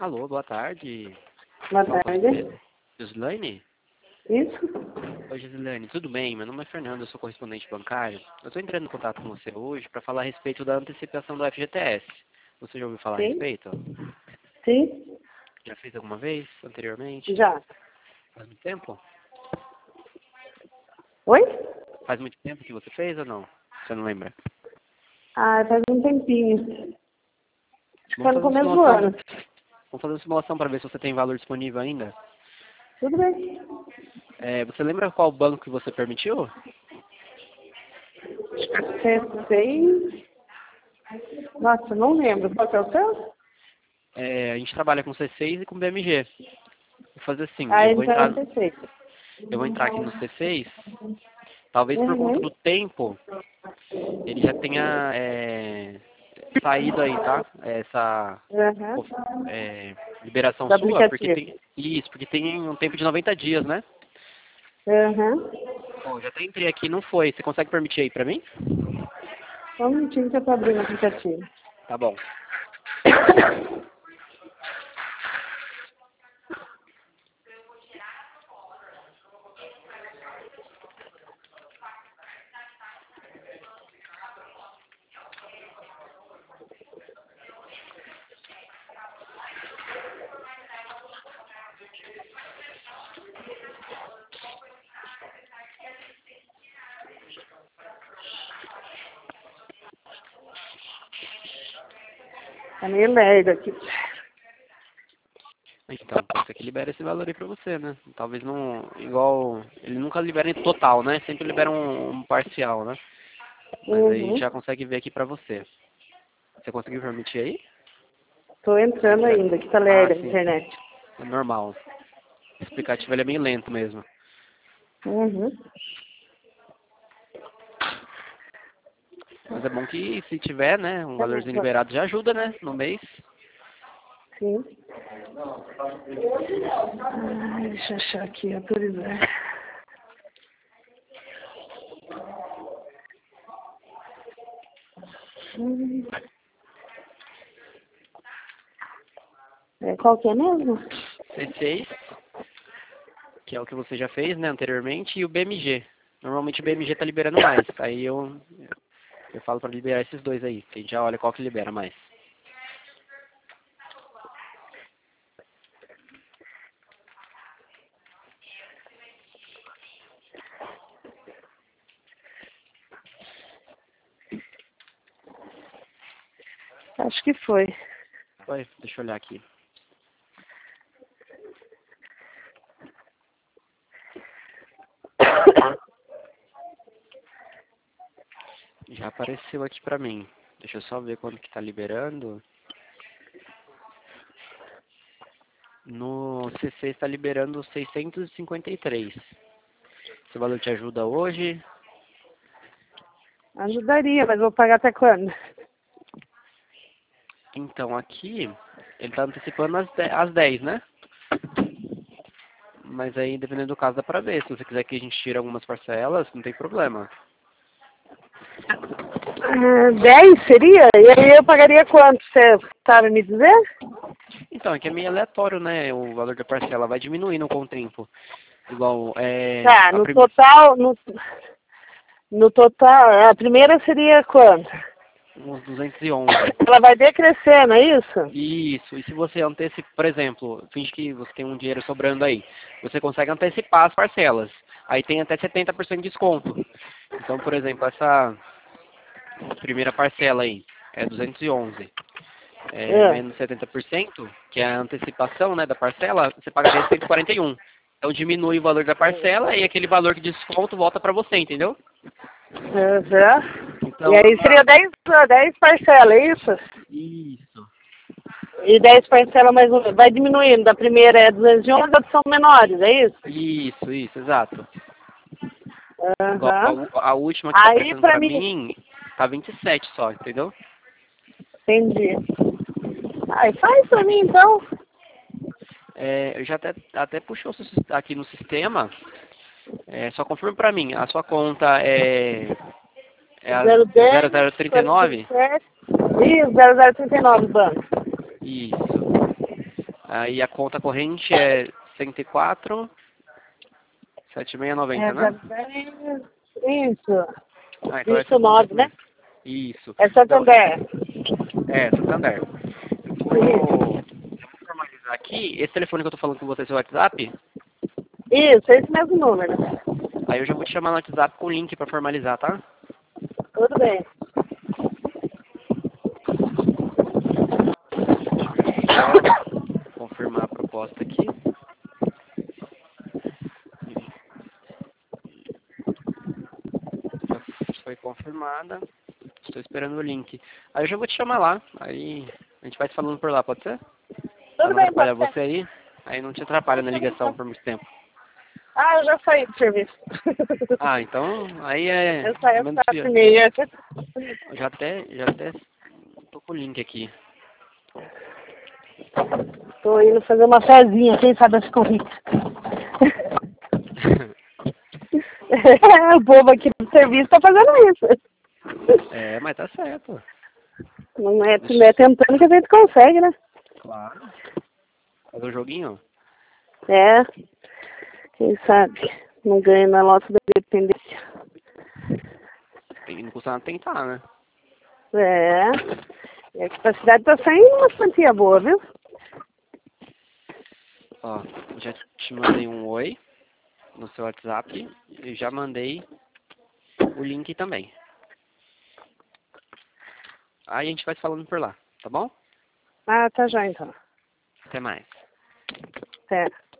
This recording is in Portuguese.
Alô, boa tarde. Boa Fala com a tarde. Gislaine? Isso? Oi, Gislaine, tudo bem? Meu nome é Fernando, eu sou correspondente bancário. Eu estou entrando em contato com você hoje para falar a respeito da antecipação do FGTS. Você já ouviu falar a Sim? respeito? Sim? Já fez alguma vez, anteriormente? Já. Faz muito tempo? Oi? Faz muito tempo que você fez ou não? Você não lembra? Ah, faz um tempinho. Acho que foi Vamos no fazer uma começo do simulação. ano. Vamos fazer uma simulação para ver se você tem valor disponível ainda. Tudo bem. Você lembra qual banco que você permitiu? C6. Nossa, não lembro. Qual que é o seu? A gente trabalha com C6 e com BMG. Vou fazer assim, Ah, então é C6. eu vou entrar aqui no C6. Talvez por conta Uhum. do tempo, ele já tenha saído aí, tá? Essa Uhum. liberação Do sua, porque aplicativo. tem isso, porque tem um tempo de 90 dias, né? Uhum. Bom, já até entrei aqui, não foi. Você consegue permitir aí pra mim? Só um minutinho que eu tô abrindo o aplicativo. Tá bom. Tá meio lerdo aqui. Então, pode ser que libere esse valor aí pra você, né? Talvez não, igual, ele nunca libera em total, né? Sempre libera um parcial, né? Mas aí a gente Uhum. já consegue ver aqui pra você. Você conseguiu permitir aí? Tô entrando ainda, que tá Ah, lerda a sim. internet. É normal. O explicativo ele é bem lento mesmo. Uhum. Mas é bom que se tiver, né, um valorzinho liberado já ajuda, né, no mês. Sim. Ai, deixa eu achar aqui, autorizar. Hum. Qual que é mesmo? C6, que é o que você já fez, né, anteriormente, e o BMG. Normalmente o BMG tá liberando mais. Aí eu falo para liberar esses dois aí, que a gente já olha qual que libera mais. Acho que foi. Vai, deixa eu olhar aqui. Já apareceu aqui pra mim. Deixa eu só ver quando que tá liberando. No C6 está liberando 653. Esse valor te ajuda hoje? Ajudaria, mas vou pagar até quando? Então, aqui, ele está antecipando às 10, né? Mas aí, dependendo do caso, dá pra ver. Se você quiser que a gente tire algumas parcelas, não tem problema. 10 seria? E aí eu pagaria quanto? Você sabe me dizer? Então, é que é meio aleatório, né? O valor da parcela vai diminuindo com o tempo. Igual, Tá, no total, no total, a primeira seria quanto? uns 211. Ela vai decrescendo, é isso? Isso, e se você antecipa, por exemplo, finge que você tem um dinheiro sobrando aí, você consegue antecipar as parcelas. Aí tem até 70% de desconto. Então, por exemplo, essa primeira parcela aí é 211. É. Menos 70%, que é a antecipação, né, da parcela, você pagaria 141. Então diminui o valor da parcela e aquele valor de desconto volta para você, entendeu? Uhum. E Então, aí seria 10 parcelas, é isso? isso. E 10 parcelas mais um. Vai diminuindo. Da primeira é 211, outras são menores, é isso? Isso, exato. Igual Aham. a última que tá Aí aparecendo pra pra mim. mim, tá 27 só, entendeu? Entendi. Aí faz pra mim então. Eu já até puxou aqui no sistema. Só confirma pra mim, a sua conta é a 010, 0039? 47. Ih, 0039, banco. Isso. Aí a conta corrente é 104, 7690, né? Isso. Ah, então Isso, 9, né? Isso. É Então, Santander. Santander. Vou formalizar aqui. Esse telefone que eu tô falando com você é seu WhatsApp? Isso, esse mesmo número. Aí eu já vou te chamar no WhatsApp com o link pra formalizar, tá? Tudo bem. Só confirmar a proposta aqui. Já foi confirmada. Estou esperando o link. Aí eu já vou te chamar lá. Aí a gente vai se falando por lá, pode ser? Pra Tudo não bem, atrapalhar pode ser. você aí. Aí não te atrapalha na ligação por muito tempo. Ah, eu já saí do serviço. Ah, então aí é Eu saí às menos 4h30. já até tô com o link aqui. Tô indo fazer uma fezinha, quem sabe eu fico rica. O povo aqui do serviço tá fazendo isso. É, mas tá certo. Não é, se é tentando que a gente consegue, né? Claro. Fazer o joguinho? É, quem sabe não ganha na nossa dependência. Não custa nada tentar, né? É, e aqui pra cidade tá saindo uma quantia boa, viu? Ó, já te mandei um oi no seu WhatsApp e já mandei o link também. Aí a gente vai se falando por lá, tá bom? Ah, tá já então. Até mais. Até.